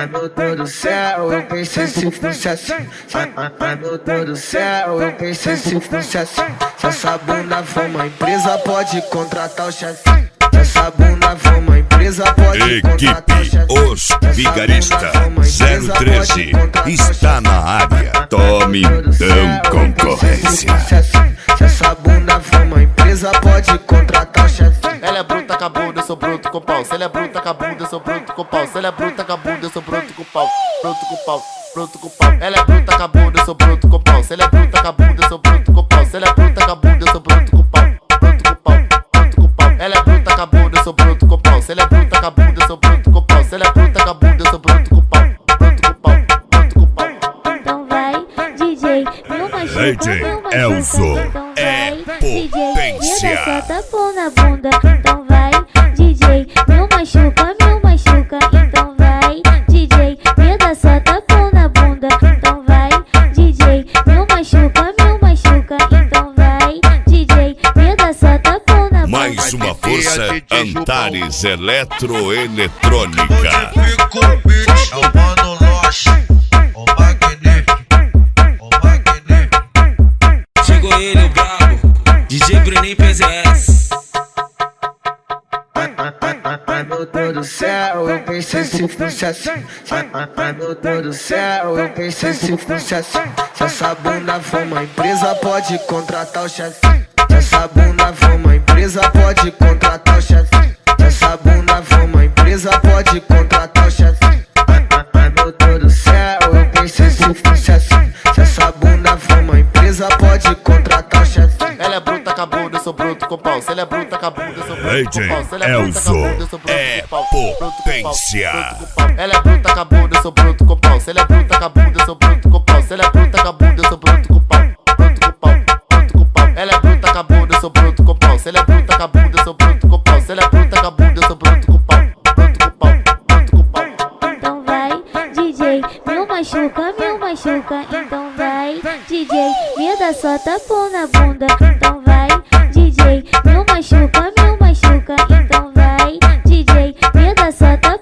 meu Deus do céu, eu pensei se fosse assim. Meu Deus do céu, eu pensei se fosse assim. Se essa bunda for uma empresa, pode contratar o chefe. Se essa bunda for uma empresa, pode contratar o chefe. Equipe Os Vigarista 013 está na área. Tome então concorrência. Se essa bunda for uma empresa, pode contratar o chefe. Ela é bruta com a bunda, eu sou bruto com pau. Se ela é bruta com a bunda, eu sou bruto com pau. Se ela é bruta com a bunda, eu sou bruto com pau. Bruto com pau, bruto com pau. Ela é bruta com a bunda, eu sou bruto com pau. Se ela é bruta com a bunda, eu sou bruto com pau. Se ela é bruta com a bunda, eu sou bruto com pau. Bruto com pau, bruto com pau. Ela é bruta com a bunda, eu sou bruto com pau. Se ela é bruta com a bunda, eu sou bruto com pau. Se ela é bruta com a bunda, eu sou bruto com pau. Bruto com pau, bruto com pau. Então vai, DJ, meu machuca, DJ meu machuca. Elzo Então é vai, DJ, potência. me dá só tapão na bunda. Então vai, DJ, meu machuca, meu machuca. Então vai, DJ, me dá só tapão na bunda. Então vai, DJ, meu machuca, meu machuca. Então vai, DJ, me dá só tapão na bunda. Mais uma força Antares Eletroeletrônica. Fico beat, chamando Lost, o magnífico, o magnífico. Chegou ele, o brabo, DJ Bruninho PZS. Meu Deus do céu, eu pensei se fosse assim. Meu Deus do céu, eu pensei se fosse assim. Se essa bunda for uma empresa, pode contratar o chefe. Se essa bunda for uma empresa, pode contratar o chefe. Se essa bunda for uma empresa, pode contratar o chefe. Meu Deus do céu, eu pensei se fosse assim. Se essa bunda for uma empresa, pode contratar o chefe. Ela é bruta com a bunda, eu sou bruto com pau. Se ela é bruta com a bunda, eu sou bruto com pau. Se ela é bruta com a bunda, eu sou bruto é com pau. potência. Ela é bruta com a bunda, eu sou bruto com pau. Se ela é bruta com a bunda, eu sou bruto com pau. Se ela é bruta com a bunda, eu sou bruto com pau. Bruto com pau, bruto com pau. Ela é bruta com a bunda, eu sou bruto com pau. Se ela é bruta com a bunda, eu sou bruto com pau. Se ela é bruta com a bunda, eu sou bruto com pau. Bruto com pau, bruto com pau. Então vai, DJ, meu machuca, meu machuca. Então vai, DJ, me dá só tapão na bunda. Então vai, DJ, meu machuca, meu machuca. Então vai, DJ, me dá só tapão.